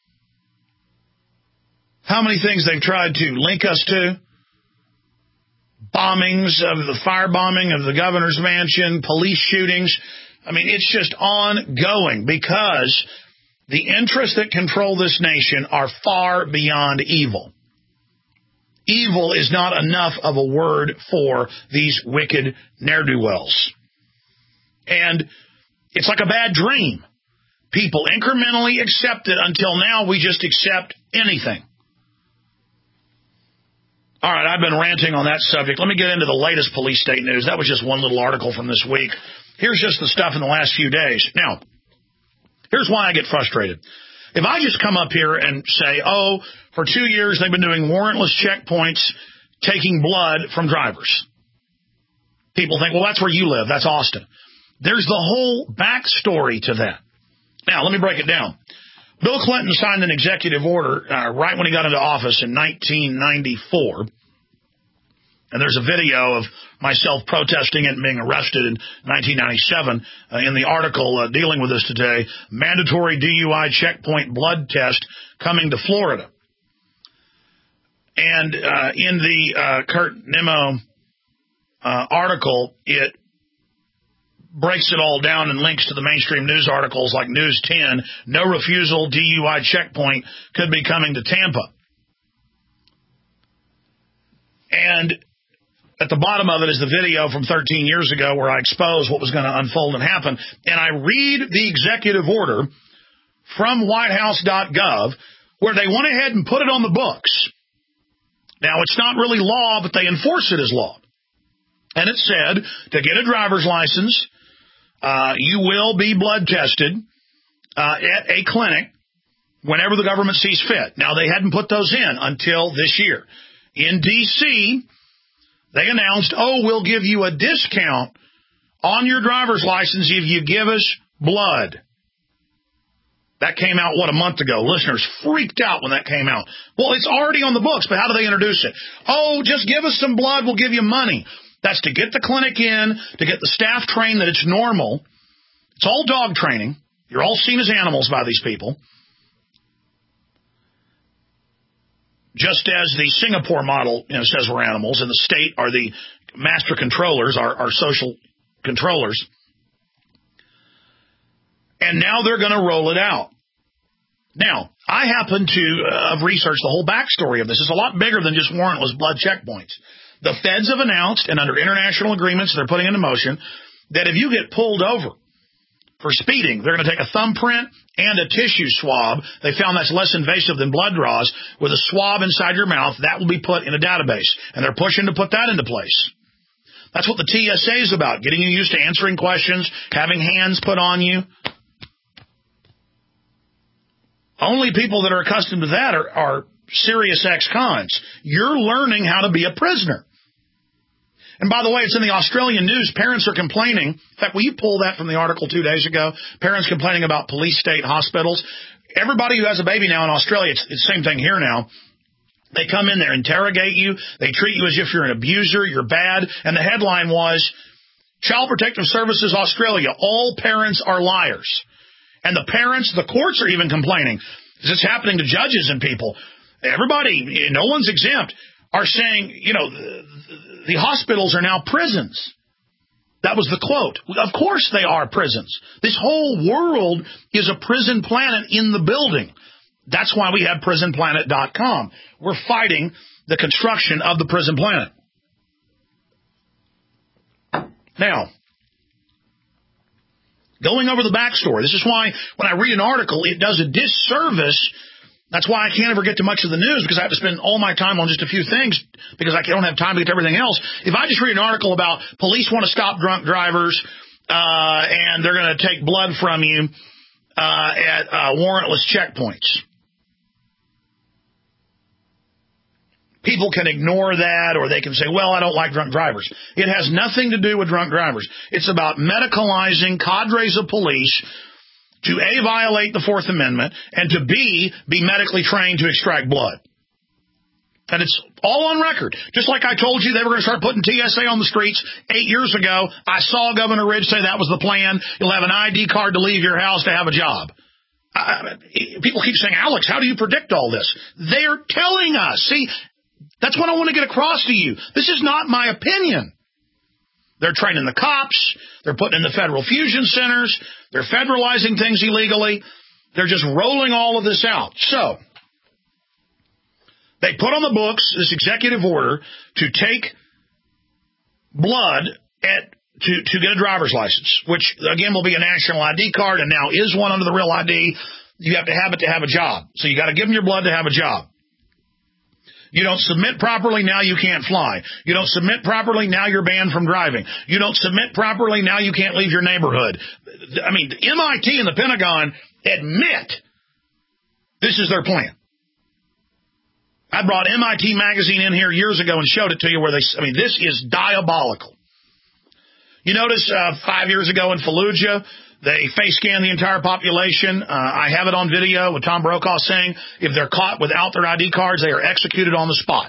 S2: How many things they've tried to link us to? Bombings of the firebombing of the governor's mansion, police shootings. I mean, it's just ongoing because the interests that control this nation are far beyond evil. Evil is not enough of a word for these wicked ne'er-do-wells. And it's like a bad dream. People incrementally accept it until now we just accept anything. All right, I've been ranting on that subject. Let me get into the latest police state news. That was just one little article from this week. Here's just the stuff in the last few days. Now, here's why I get frustrated. If I just come up here and say, oh, for two years they've been doing warrantless checkpoints, taking blood from drivers. People think, well, that's where you live. That's Austin. There's the whole backstory to that. Now, let me break it down. Bill Clinton signed an executive order uh, right when he got into office in nineteen ninety-four. And there's a video of myself protesting it and being arrested in nineteen ninety-seven. Uh, in the article uh, dealing with this today, mandatory D U I checkpoint blood test coming to Florida. And uh, in the uh, Kurt Nimmo uh, article, it breaks it all down and links to the mainstream news articles like News ten, no refusal D U I checkpoint could be coming to Tampa. And at the bottom of it is the video from thirteen years ago where I exposed what was going to unfold and happen. And I read the executive order from white house dot gov where they went ahead and put it on the books. Now, it's not really law, but they enforce it as law. And it said to get a driver's license, Uh, you will be blood tested uh, at a clinic whenever the government sees fit. Now, they hadn't put those in until this year. In D C, they announced, oh, we'll give you a discount on your driver's license if you give us blood. That came out, what, a month ago. Listeners freaked out when that came out. Well, it's already on the books, but how do they introduce it? Oh, just give us some blood, we'll give you money. That's to get the clinic in, to get the staff trained that it's normal. It's all dog training. You're all seen as animals by these people. Just as the Singapore model, you know, says we're animals, and the state are the master controllers, our, our social controllers. And now they're going to roll it out. Now, I happen to uh, have researched the whole backstory of this. It's a lot bigger than just warrantless blood checkpoints. The feds have announced, and under international agreements they're putting into motion, that if you get pulled over for speeding, they're going to take a thumbprint and a tissue swab. They found that's less invasive than blood draws. With a swab inside your mouth, that will be put in a database, and they're pushing to put that into place. That's what the T S A is about, getting you used to answering questions, having hands put on you. Only people that are accustomed to that are, are serious ex-cons. You're learning how to be a prisoner. And by the way, it's in the Australian news. Parents are complaining. In fact, will you pull that from the article two days ago? Parents complaining about police state hospitals. Everybody who has a baby now in Australia, it's, it's the same thing here now. They come in there, interrogate you. They treat you as if you're an abuser, you're bad. And the headline was, Child Protective Services Australia, all parents are liars. And the parents, the courts are even complaining. This is happening to judges and people. Everybody, no one's exempt, are saying, you know, the, the hospitals are now prisons. That was the quote. Of course they are prisons. This whole world is a prison planet in the building. That's why we have prison planet dot com. We're fighting the construction of the prison planet. Now, going over the backstory, this is why when I read an article, it does a disservice. That's why I can't ever get to much of the news, because I have to spend all my time on just a few things because I don't have time to get to everything else. If I just read an article about police want to stop drunk drivers uh, and they're going to take blood from you uh, at uh, warrantless checkpoints. people can ignore that, or they can say, well, I don't like drunk drivers. It has nothing to do with drunk drivers. It's about medicalizing cadres of police to A, violate the Fourth Amendment, and to B, be medically trained to extract blood. And it's all on record. Just like I told you they were going to start putting T S A on the streets eight years ago, I saw Governor Ridge say that was the plan. You'll have an I D card to leave your house to have a job. Uh, people keep saying, Alex, how do you predict all this? They're telling us. See, that's what I want to get across to you. This is not my opinion. They're training the cops. They're putting in the federal fusion centers. They're federalizing things illegally. They're just rolling all of this out. So they put on the books this executive order to take blood at to, to get a driver's license, which, again, will be a national I D card and now is one under the Real I D. You have to have it to have a job. So you got to give them your blood to have a job. You don't submit properly, now you can't fly. You don't submit properly, now you're banned from driving. You don't submit properly, now you can't leave your neighborhood. I mean, the M I T and the Pentagon admit this is their plan. I brought M I T magazine in here years ago and showed it to you where they, I mean, this is diabolical. You notice uh, five years ago in Fallujah, they face scanned the entire population. Uh, I have it on video with Tom Brokaw saying if they're caught without their I D cards, they are executed on the spot.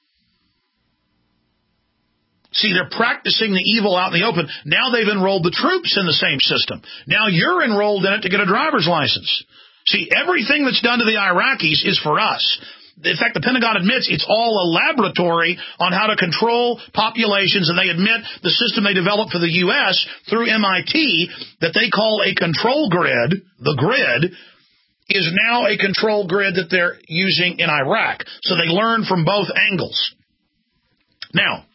S2: See, they're practicing the evil out in the open. Now they've enrolled the troops in the same system. Now you're enrolled in it to get a driver's license. See, everything that's done to the Iraqis is for us. In fact, the Pentagon admits it's all a laboratory on how to control populations, and they admit the system they developed for the U S through M I T that they call a control grid, the grid, is now a control grid that they're using in Iraq. So they learn from both angles. Now,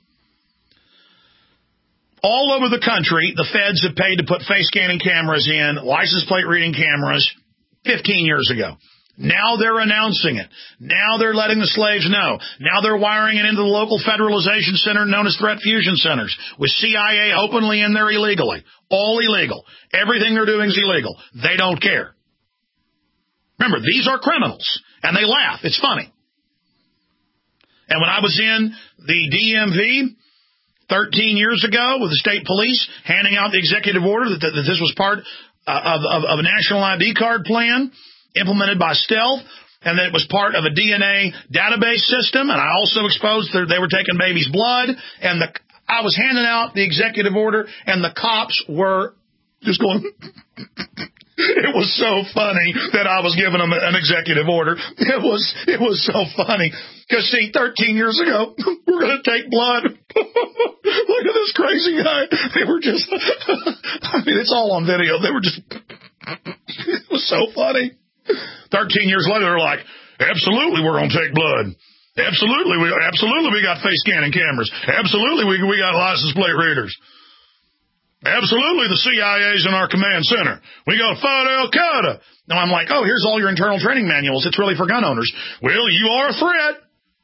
S2: all over the country, the feds have paid to put face scanning cameras in, license plate reading cameras, fifteen years ago. Now they're announcing it. Now they're letting the slaves know. Now they're wiring it into the local federalization center known as threat fusion centers with C I A openly in there illegally. All illegal. Everything they're doing is illegal. They don't care. Remember, these are criminals, and they laugh. It's funny. And when I was in the D M V thirteen years ago with the state police handing out the executive order that, that, that this was part of, of, of a national I D card plan implemented by stealth, and that it was part of a D N A database system, and I also exposed that they were taking babies' blood, and the I was handing out the executive order, and the cops were just going... It was so funny that I was giving them an executive order. It was it was so funny. Because, see, thirteen years ago, we're going to take blood. Look at this crazy guy. They were just... I mean, it's all on video. They were just... It was so funny. Thirteen years later, they're like, absolutely, we're going to take blood. Absolutely, we absolutely we got face scanning cameras. Absolutely, we we got license plate readers. Absolutely, the C I A's in our command center. We go to fight Al Qaeda. Now I'm like, oh, here's all your internal training manuals. It's really for gun owners. Well, you are a threat.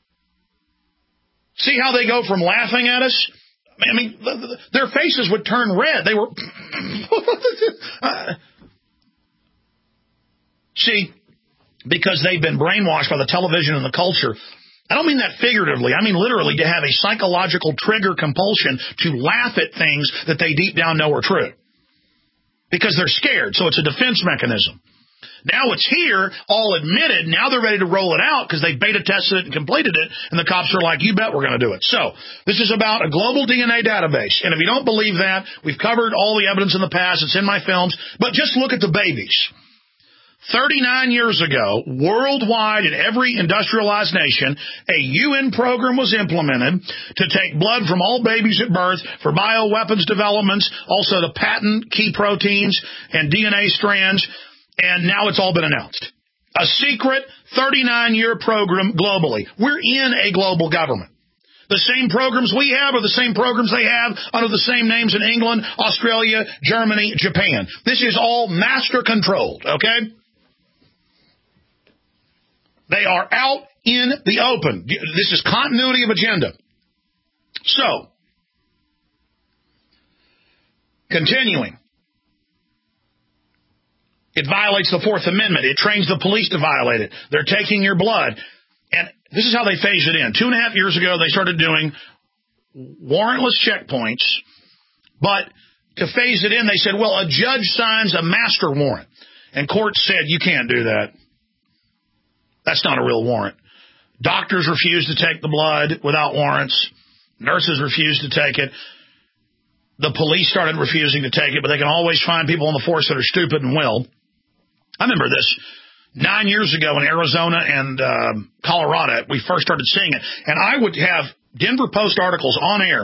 S2: See how they go from laughing at us? I mean, their faces would turn red. They were. uh, See, because they've been brainwashed by the television and the culture. I don't mean that figuratively. I mean literally to have a psychological trigger compulsion to laugh at things that they deep down know are true. Because they're scared, so it's a defense mechanism. Now it's here, all admitted. Now they're ready to roll it out because they beta tested it and completed it, and the cops are like, you bet we're going to do it. So this is about a global D N A database. And if you don't believe that, we've covered all the evidence in the past. It's in my films. But just look at the babies. thirty-nine years ago, worldwide in every industrialized nation, a U N program was implemented to take blood from all babies at birth for bioweapons developments, also to patent key proteins and D N A strands, and now it's all been announced. A secret thirty-nine-year program globally. We're in a global government. The same programs we have are the same programs they have under the same names in England, Australia, Germany, Japan. This is all master-controlled, okay? They are out in the open. This is continuity of agenda. So, continuing. It violates the Fourth Amendment. It trains the police to violate it. They're taking your blood. And This is how they phased it in. Two and a half years ago, they started doing warrantless checkpoints, but to phase it in, they said, well, a judge signs a master warrant. And courts said, you can't do that. That's not a real warrant. Doctors refuse to take the blood without warrants. Nurses refuse to take it. The police started refusing to take it, but they can always find people on the force that are stupid and will. I remember this nine years ago in Arizona and uh, Colorado. We first started seeing it. And I would have Denver Post articles on air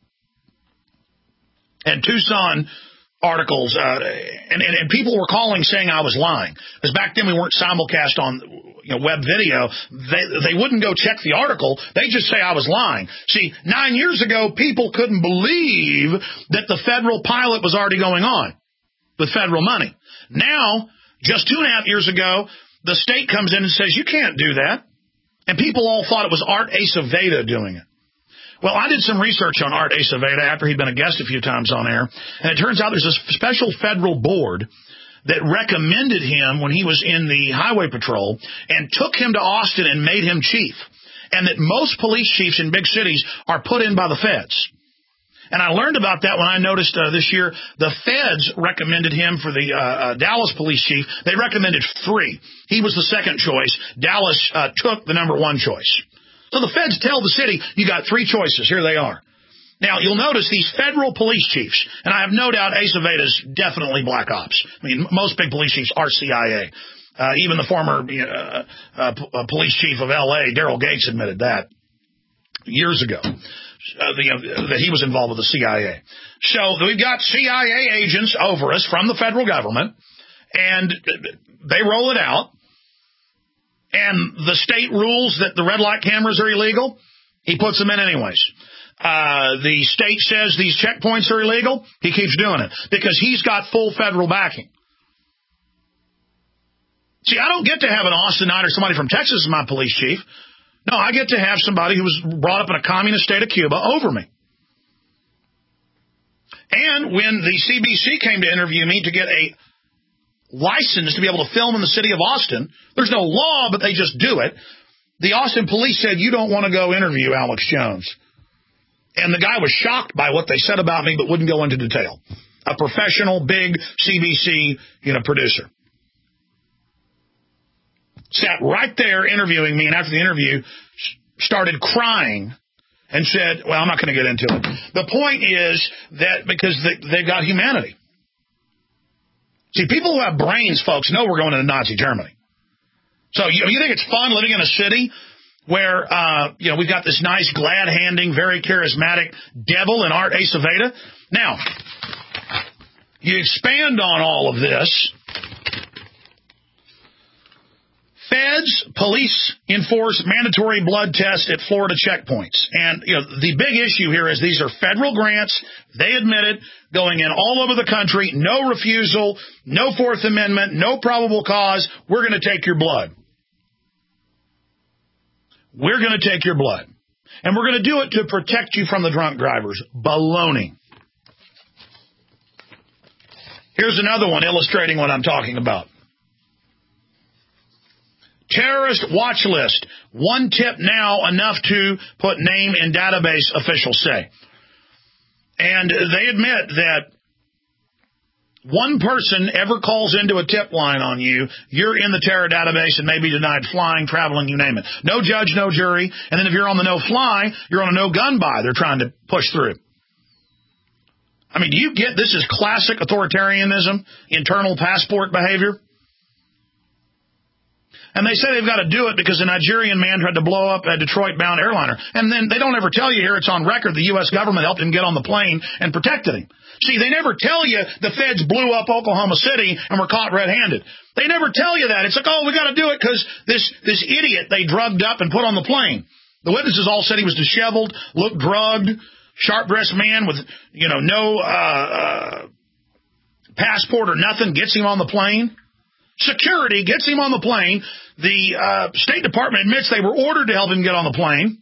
S2: and Tucson articles, uh, and, and, and people were calling saying I was lying. Because back then we weren't simulcast on you know, web video. They, they wouldn't go check the article. They just say I was lying. See, nine years ago, people couldn't believe that the federal pilot was already going on with federal money. Now, just two and a half years ago, the state comes in and says, you can't do that. And people all thought it was Art Aceveda doing it. Well, I did some research on Art Aceveda after he'd been a guest a few times on air, and it turns out there's a special federal board that recommended him when he was in the highway patrol and took him to Austin and made him chief, and that most police chiefs in big cities are put in by the feds. And I learned about that when I noticed uh, this year the feds recommended him for the uh, uh, Dallas police chief. They recommended three. He was the second choice. Dallas uh, took the number one choice. So the feds tell the city, you got three choices. Here they are. Now, you'll notice these federal police chiefs, and I have no doubt Aceveda's definitely black ops. I mean, most big police chiefs are C I A. Uh, even the former uh, uh, p- police chief of L A, Daryl Gates, admitted that years ago, uh, the, uh, that he was involved with the C I A. So we've got C I A agents over us from the federal government, and they roll it out. And the state rules that the red light cameras are illegal, he puts them in anyways. Uh, the state says these checkpoints are illegal, he keeps doing it because he's got full federal backing. See, I don't get to have an Austinite or somebody from Texas as my police chief. No, I get to have somebody who was brought up in a communist state of Cuba over me. And when the C B C came to interview me to get a license to be able to film in the city of Austin, there's no law, but they just do it. The Austin police said, you don't want to go interview Alex Jones. And the guy was shocked by what they said about me, but wouldn't go into detail. A professional, big C B C, you know, producer. Sat right there interviewing me, and after the interview, started crying and said, well, I'm not going to get into it. The point is that because they, they've got humanity. See, people who have brains, folks, know we're going into Nazi Germany. So you, you think it's fun living in a city where, uh, you know, we've got this nice, glad-handing, very charismatic devil in Art Aceveda? Now, you expand on all of this. Feds, police enforce mandatory blood tests at Florida checkpoints. And, you know, the big issue here is these are federal grants. They admit it, going in all over the country, no refusal, no Fourth Amendment, no probable cause. We're going to take your blood. We're going to take your blood. And we're going to do it to protect you from the drunk drivers. Baloney. Here's another one illustrating what I'm talking about. Terrorist watch list. One tip now, enough to put name in database, officials say. And they admit that one person ever calls into a tip line on you, you're in the terror database and may be denied flying, traveling, you name it. No judge, no jury. And then if you're on the no-fly, you're on a no-gun buy they're trying to push through. I mean, do you get this is classic authoritarianism, internal passport behavior? And they say they've got to do it because a Nigerian man tried to blow up a Detroit-bound airliner. And then they don't ever tell you here, it's on record, the U S government helped him get on the plane and protected him. See, they never tell you the feds blew up Oklahoma City and were caught red-handed. They never tell you that. It's like, oh, we got to do it because this, this idiot they drugged up and put on the plane. The witnesses all said he was disheveled, looked drugged, sharp-dressed man with, you know, no uh, uh, passport or nothing, gets him on the plane. Security gets him on the plane. The uh, State Department admits they were ordered to help him get on the plane.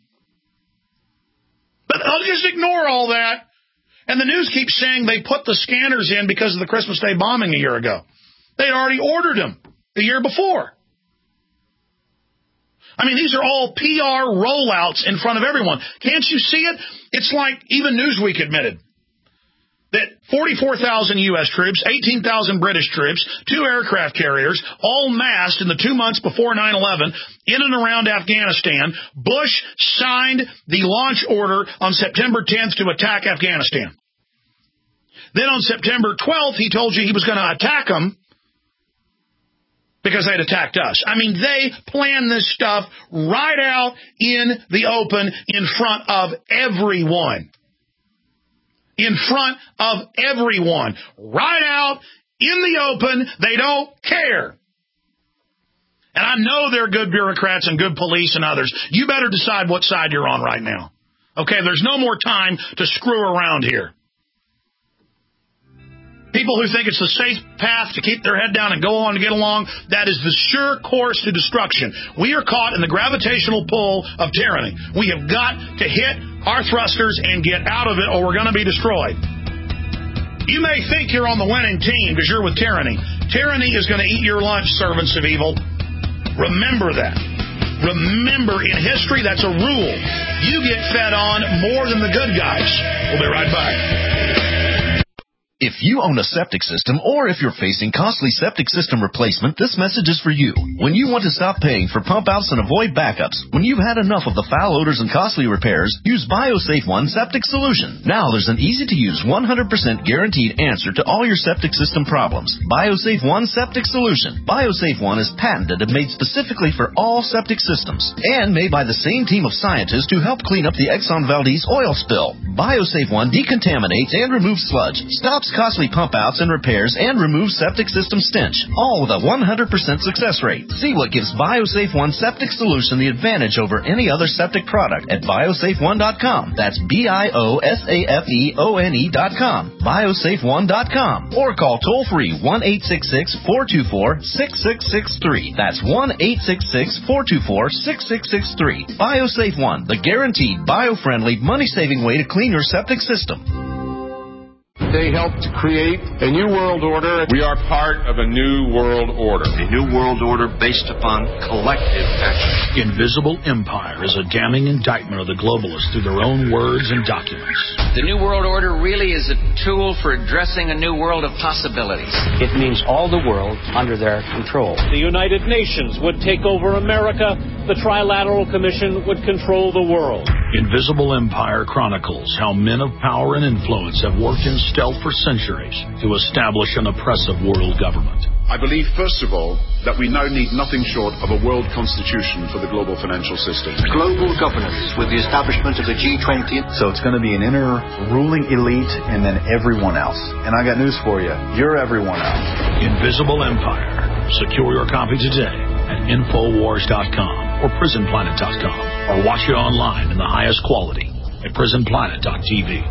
S2: But I'll just ignore all that. And the news keeps saying they put the scanners in because of the Christmas Day bombing a year ago. They'd already ordered them the year before. I mean, these are all P R rollouts in front of everyone. Can't you see it? It's like even Newsweek admitted that forty-four thousand U S troops, eighteen thousand British troops, two aircraft carriers, all massed in the two months before nine eleven in and around Afghanistan. Bush signed the launch order on September tenth to attack Afghanistan. Then on September twelfth, he told you he was going to attack them because they'd attacked us. I mean, they planned this stuff right out in the open in front of everyone. In front of everyone. Right out in the open. They don't care. And I know they're good bureaucrats and good police and others. You better decide what side you're on right now. Okay, there's no more time to screw around here. People who think it's the safe path to keep their head down and go on and get along, that is the sure course to destruction. We are caught in the gravitational pull of tyranny. We have got to hit our thrusters and get out of it, or we're going to be destroyed. You may think you're on the winning team because you're with tyranny. Tyranny is going to eat your lunch, servants of evil. Remember that. Remember, in history, that's a rule. You get fed on more than the good guys. We'll be right back.
S16: If you own a septic system, or if you're facing costly septic system replacement, this message is for you. When you want to stop paying for pump outs and avoid backups, when you've had enough of the foul odors and costly repairs, use BioSafe One Septic Solution. Now there's an easy-to-use one hundred percent guaranteed answer to all your septic system problems. BioSafe One Septic Solution. BioSafe One is patented and made specifically for all septic systems, and made by the same team of scientists who helped clean up the Exxon Valdez oil spill. BioSafe One decontaminates and removes sludge, stops costly pump outs and repairs, and removes septic system stench, all with a one hundred percent success rate. See what gives BioSafe One Septic Solution the advantage over any other septic product at biosafe one dot com. That's B I O S A F E O N E dot com. biosafe one dot com. Or call toll-free one eight six six, four two four, six six six three. That's one eight six six, four two four, six six six three. BioSafe One, the guaranteed, bio-friendly, money-saving way to clean your septic system.
S17: They helped create a new world order. We are part of a new world order.
S5: A new world order based upon collective action.
S2: Invisible Empire is a damning indictment of the globalists through their own words and documents.
S18: The New World Order really is a tool for addressing a new world of possibilities.
S9: It means all the world under their control.
S19: The United Nations would take over America. The Trilateral Commission would control the world.
S2: Invisible Empire chronicles how men of power and influence have worked in stealth for centuries to establish an oppressive world government.
S20: I believe, first of all, that we now need nothing short of a world constitution for the global financial system.
S21: Global governance with the establishment of the G twenty.
S22: So it's going to be an inner ruling elite and then everyone else. And I got news for you. You're everyone else.
S2: Invisible Empire. Secure your copy today at infowars dot com or prison planet dot com, or watch it online in the highest quality at prison planet dot t v.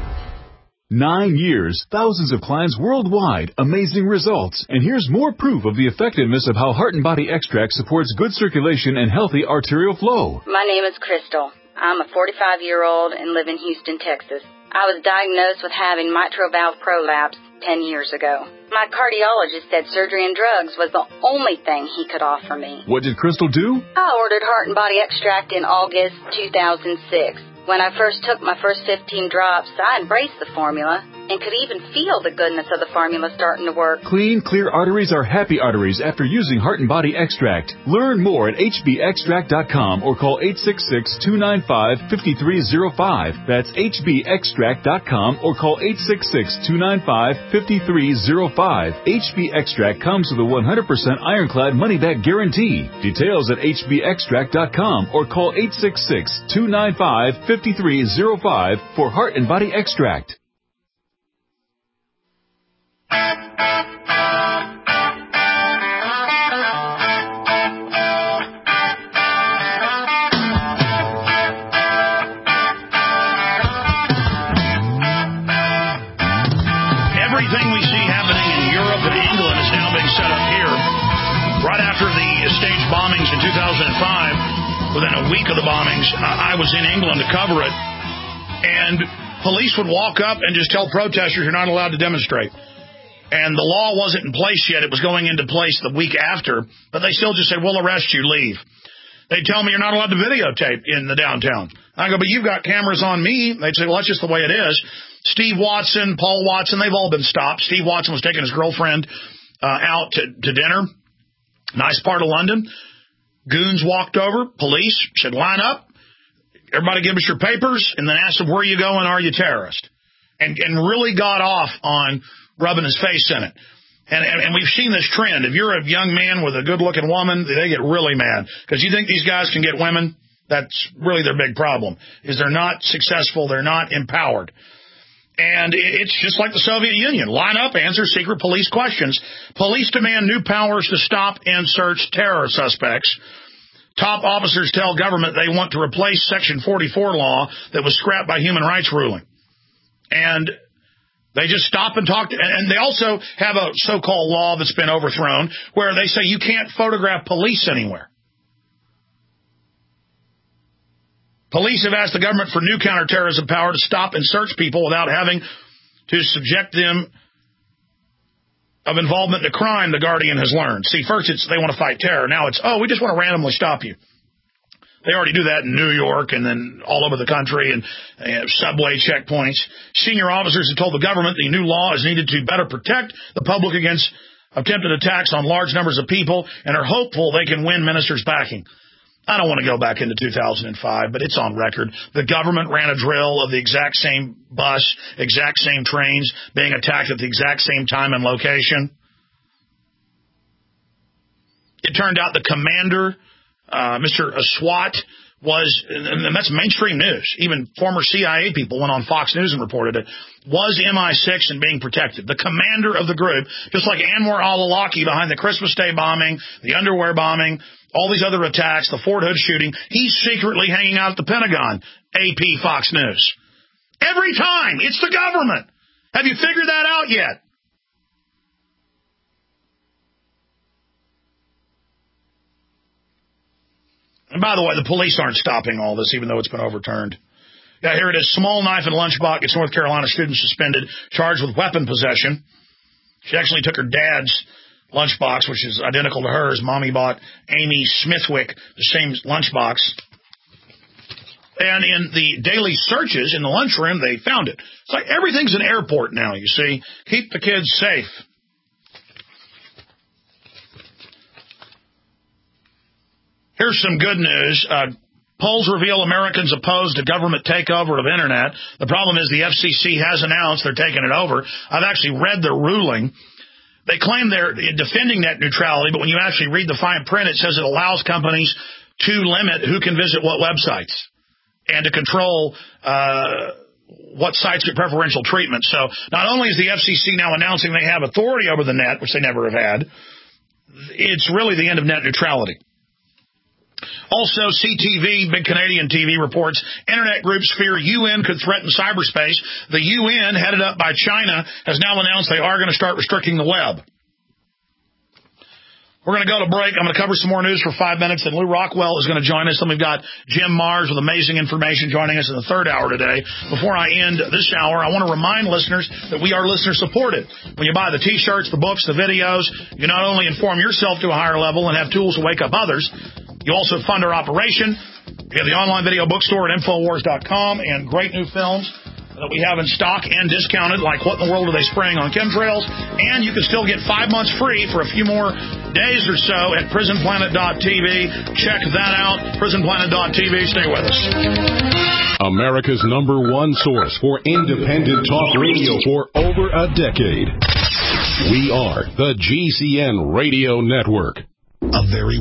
S23: Nine years, thousands of clients worldwide, amazing results. And here's more proof of the effectiveness of how Heart and Body Extract supports good circulation and healthy arterial flow.
S24: My name is Crystal. I'm a forty-five-year-old and live in Houston, Texas. I was diagnosed with having mitral valve prolapse ten years ago. My cardiologist said surgery and drugs was the only thing he could offer me.
S23: What did Crystal do?
S24: I ordered Heart and Body Extract in August two thousand six. When I first took my first fifteen drops, I embraced the formula and could even feel the goodness of the formula starting to work.
S23: Clean, clear arteries are happy arteries after using Heart and Body Extract. Learn more at h b extract dot com or call eight six six, two nine five, five three zero five. That's h b extract dot com or call eight six six, two nine five, five three zero five. H B Extract comes with a one hundred percent ironclad money-back guarantee. Details at h b extract dot com or call eight six six, two nine five, five three zero five for Heart and Body Extract.
S2: Everything we see happening in Europe and England is now being set up here. Right after the staged bombings in two thousand five, within a week of the bombings, I was in England to cover it, and police would walk up and just tell protesters you're not allowed to demonstrate. And the law wasn't in place yet. It was going into place the week after, but they still just said, we'll arrest you, leave. They tell me you're not allowed to videotape in the downtown. I go, but you've got cameras on me. They'd say, well, that's just the way it is. Steve Watson, Paul Watson, they've all been stopped. Steve Watson was taking his girlfriend uh, out to, to dinner. Nice part of London. Goons walked over. Police said, line up. Everybody give us your papers. And then asked them, where are you going? Are you terrorist? And, and really got off on rubbing his face in it. And, and, and we've seen this trend. If you're a young man with a good-looking woman, they get really mad. Because you think these guys can get women? That's really their big problem, is they're not successful. They're not empowered. And it's just like the Soviet Union. Line up, answer secret police questions. Police demand new powers to stop and search terror suspects. Top officers tell government they want to replace Section forty-four law that was scrapped by human rights ruling. And they just stop and talk. To, and they also have a so-called law that's been overthrown where they say you can't photograph police anywhere. Police have asked the government for new counterterrorism power to stop and search people without having to subject them of involvement in a crime, the Guardian has learned. See, first it's they want to fight terror. Now it's, oh, we just want to randomly stop you. They already do that in New York and then all over the country and uh, subway checkpoints. Senior officers have told the government the new law is needed to better protect the public against attempted attacks on large numbers of people and are hopeful they can win ministers' backing. I don't want to go back into two thousand five, but it's on record. The government ran a drill of the exact same bus, exact same trains being attacked at the exact same time and location. It turned out the commander, uh, Mister Aswat, was, and that's mainstream news, even former C I A people went on Fox News and reported it, was M I six and being protected. The commander of the group, just like Anwar al-Awlaki behind the Christmas Day bombing, the underwear bombing, all these other attacks, the Fort Hood shooting, he's secretly hanging out at the Pentagon. A P, Fox News. Every time, it's the government. Have you figured that out yet? And by the way, the police aren't stopping all this, even though it's been overturned. Yeah, here it is. Small knife and lunchbox. It's North Carolina student suspended, charged with weapon possession. She actually took her dad's lunchbox, which is identical to hers. Mommy bought Amy Smithwick the same lunchbox. And in the daily searches in the lunchroom, they found it. It's like everything's an airport now, you see. Keep the kids safe. Here's some good news. Uh, polls reveal Americans opposed to government takeover of Internet. The problem is the F C C has announced they're taking it over. I've actually read their ruling. They claim they're defending net neutrality, but when you actually read the fine print, it says it allows companies to limit who can visit what websites and to control uh, what sites get preferential treatment. So not only is the F C C now announcing they have authority over the net, which they never have had, it's really the end of net neutrality. Also, C T V, big Canadian T V, reports Internet groups fear U N could threaten cyberspace. The U N, headed up by China, has now announced they are going to start restricting the web. We're going to go to break. I'm going to cover some more news for five minutes, and Lou Rockwell is going to join us. Then we've got Jim Mars with amazing information joining us in the third hour today. Before I end this hour, I want to remind listeners that we are listener-supported. When you buy the T-shirts, the books, the videos, you not only inform yourself to a higher level and have tools to wake up others, you also fund our operation. We have the online video bookstore at Infowars dot com and great new films that we have in stock and discounted, like What in the World Are They Spraying on Chemtrails? And you can still get five months free for a few more days or so at prison planet dot t v. Check that out, prison planet dot t v. Stay with us.
S15: America's number one source for independent talk radio for over a decade. We are the G C N Radio Network.
S3: A very